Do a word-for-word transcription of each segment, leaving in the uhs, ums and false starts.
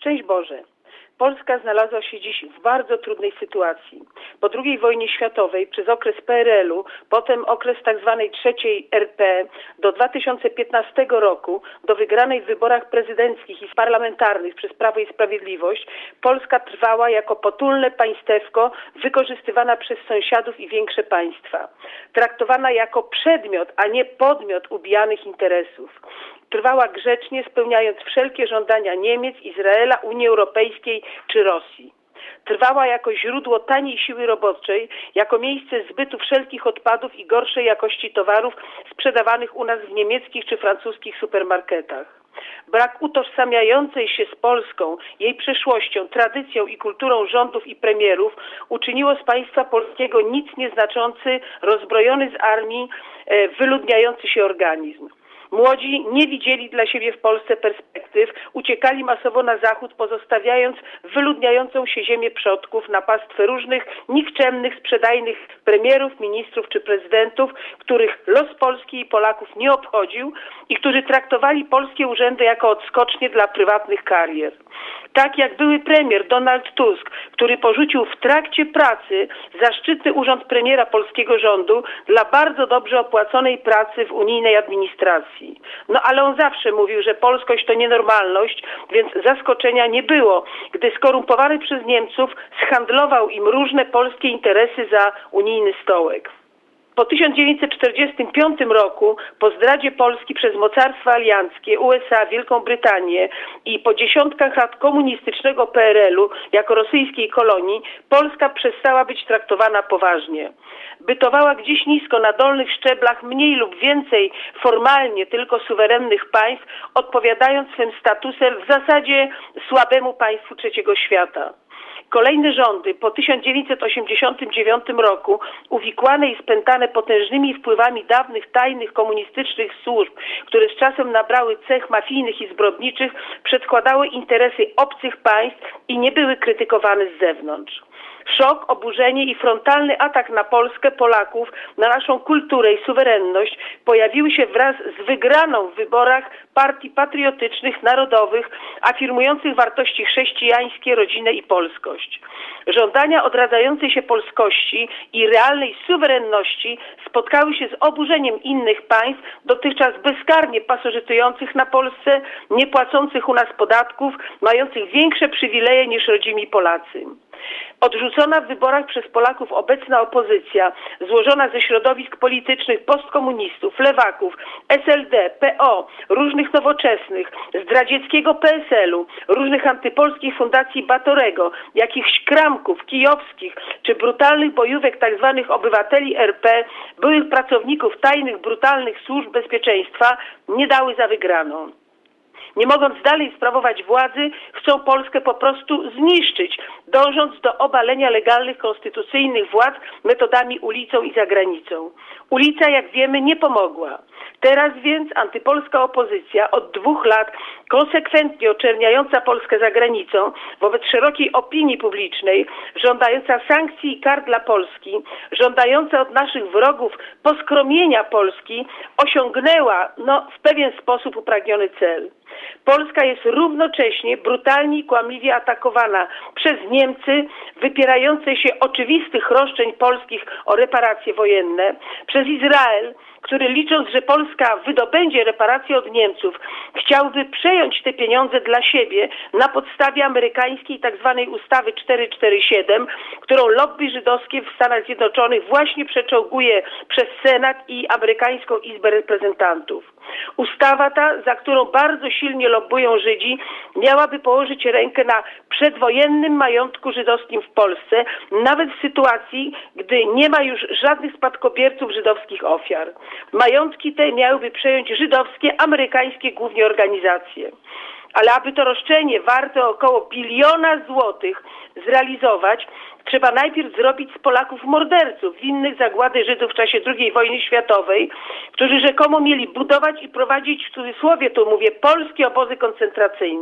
Szczęść Boże! Polska znalazła się dziś w bardzo trudnej sytuacji. Po drugiej wojnie światowej, przez okres P R L u, potem okres tak zwanej trzeciej R P, do dwa tysiące piętnastego roku, do wygranej w wyborach prezydenckich i parlamentarnych przez Prawo i Sprawiedliwość, Polska trwała jako potulne państewko wykorzystywana przez sąsiadów i większe państwa. Traktowana jako przedmiot, a nie podmiot ubijanych interesów. Trwała grzecznie, spełniając wszelkie żądania Niemiec, Izraela, Unii Europejskiej czy Rosji. Trwała jako źródło taniej siły roboczej, jako miejsce zbytu wszelkich odpadów i gorszej jakości towarów sprzedawanych u nas w niemieckich czy francuskich supermarketach. Brak utożsamiającej się z Polską, jej przeszłością, tradycją i kulturą rządów i premierów uczyniło z państwa polskiego nic nieznaczący, rozbrojony z armii, wyludniający się organizm. Młodzi nie widzieli dla siebie w Polsce perspektyw, uciekali masowo na zachód, pozostawiając wyludniającą się ziemię przodków na pastwę różnych nikczemnych, sprzedajnych premierów, ministrów czy prezydentów, których los Polski i Polaków nie obchodził i którzy traktowali polskie urzędy jako odskocznie dla prywatnych karier. Tak jak były premier Donald Tusk, który porzucił w trakcie pracy zaszczytny urząd premiera polskiego rządu dla bardzo dobrze opłaconej pracy w unijnej administracji. No ale on zawsze mówił, że polskość to nienormalność, więc zaskoczenia nie było, gdy skorumpowany przez Niemców zhandlował im różne polskie interesy za unijny stołek. Po tysiąc dziewięćset czterdziestym piątym roku, po zdradzie Polski przez mocarstwa alianckie, U S A, Wielką Brytanię i po dziesiątkach lat komunistycznego P R L u jako rosyjskiej kolonii, Polska przestała być traktowana poważnie. Bytowała gdzieś nisko na dolnych szczeblach mniej lub więcej formalnie tylko suwerennych państw, odpowiadając swym statusem w zasadzie słabemu państwu trzeciego świata. Kolejne rządy po tysiąc dziewięćset osiemdziesiątym dziewiątym roku, uwikłane i spętane potężnymi wpływami dawnych tajnych komunistycznych służb, które z czasem nabrały cech mafijnych i zbrodniczych, przedkładały interesy obcych państw i nie były krytykowane z zewnątrz. Szok, oburzenie i frontalny atak na Polskę, Polaków, na naszą kulturę i suwerenność pojawiły się wraz z wygraną w wyborach partii patriotycznych, narodowych, afirmujących wartości chrześcijańskie, rodzinę i polskość. Żądania odradzającej się polskości i realnej suwerenności spotkały się z oburzeniem innych państw, dotychczas bezkarnie pasożytujących na Polsce, nie płacących u nas podatków, mających większe przywileje niż rodzimi Polacy. Odrzucona w wyborach przez Polaków obecna opozycja, złożona ze środowisk politycznych postkomunistów, lewaków, S L D, P O, różnych nowoczesnych, zdradzieckiego P S L u, różnych antypolskich fundacji Batorego, jakichś kramków kijowskich czy brutalnych bojówek tzw. obywateli R P, byłych pracowników tajnych, brutalnych służb bezpieczeństwa, nie dały za wygraną. Nie mogąc dalej sprawować władzy, chcą Polskę po prostu zniszczyć, dążąc do obalenia legalnych, konstytucyjnych władz metodami ulicą i zagranicą. Ulica, jak wiemy, nie pomogła. Teraz więc antypolska opozycja od dwóch lat konsekwentnie oczerniająca Polskę za granicą wobec szerokiej opinii publicznej, żądająca sankcji i kar dla Polski, żądająca od naszych wrogów poskromienia Polski, osiągnęła no, w pewien sposób upragniony cel. Polska jest równocześnie brutalnie i kłamliwie atakowana przez Niemcy, wypierające się oczywistych roszczeń polskich o reparacje wojenne, przez Izrael, który licząc, że Polska wydobędzie reparacje od Niemców, chciałby przejąć te pieniądze dla siebie na podstawie amerykańskiej tzw. ustawy czterysta czterdzieści siedem, którą lobby żydowskie w Stanach Zjednoczonych właśnie przeczołguje przez Senat i amerykańską Izbę Reprezentantów. Ustawa ta, za którą bardzo silnie lobbują Żydzi, miałaby położyć rękę na przedwojennym majątku żydowskim w Polsce, nawet w sytuacji, gdy nie ma już żadnych spadkobierców żydowskich ofiar. Majątki te miałyby przejąć żydowskie, amerykańskie głównie organizacje. Ale aby to roszczenie warte około biliona złotych zrealizować, trzeba najpierw zrobić z Polaków morderców winnych zagłady Żydów w czasie drugiej wojny światowej, którzy rzekomo mieli budować i prowadzić, w cudzysłowie tu mówię, polskie obozy koncentracyjne.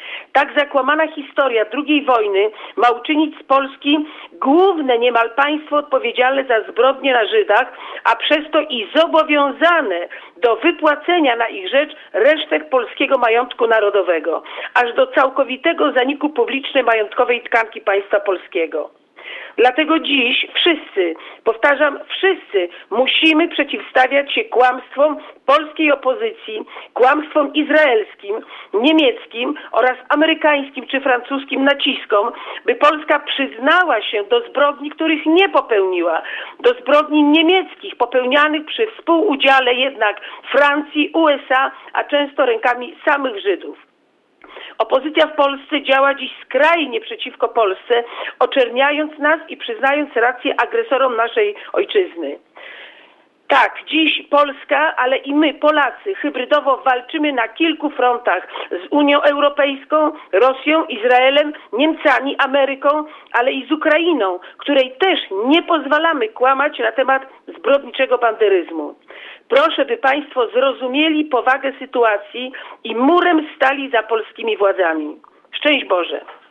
Tak zakłamana historia drugiej wojny ma uczynić z Polski główne niemal państwo odpowiedzialne za zbrodnie na Żydach, a przez to i zobowiązane do wypłacenia na ich rzecz resztek polskiego majątku narodowego, aż do całkowitego zaniku publicznej majątkowej tkanki państwa polskiego. Dlatego dziś wszyscy, powtarzam, wszyscy musimy przeciwstawiać się kłamstwom polskiej opozycji, kłamstwom izraelskim, niemieckim oraz amerykańskim czy francuskim naciskom, by Polska przyznała się do zbrodni, których nie popełniła, do zbrodni niemieckich popełnianych przy współudziale jednak Francji, U S A, a często rękami samych Żydów. Opozycja w Polsce działa dziś skrajnie przeciwko Polsce, oczerniając nas i przyznając rację agresorom naszej ojczyzny. Tak, dziś Polska, ale i my, Polacy, hybrydowo walczymy na kilku frontach z Unią Europejską, Rosją, Izraelem, Niemcami, Ameryką, ale i z Ukrainą, której też nie pozwalamy kłamać na temat zbrodniczego banderyzmu. Proszę, by Państwo zrozumieli powagę sytuacji i murem stali za polskimi władzami. Szczęść Boże!